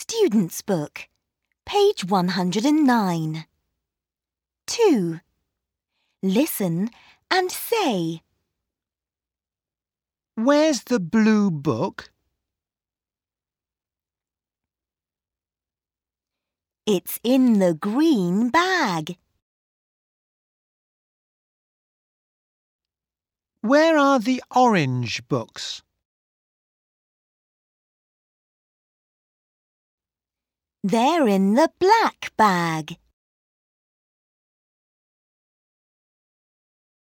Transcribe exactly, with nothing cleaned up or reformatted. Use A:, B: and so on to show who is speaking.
A: Student's Book, page one hundred nine. two. Listen and say.
B: Where's the blue book?
A: It's in the green bag.
B: Where are the orange books?
A: They're in the black bag.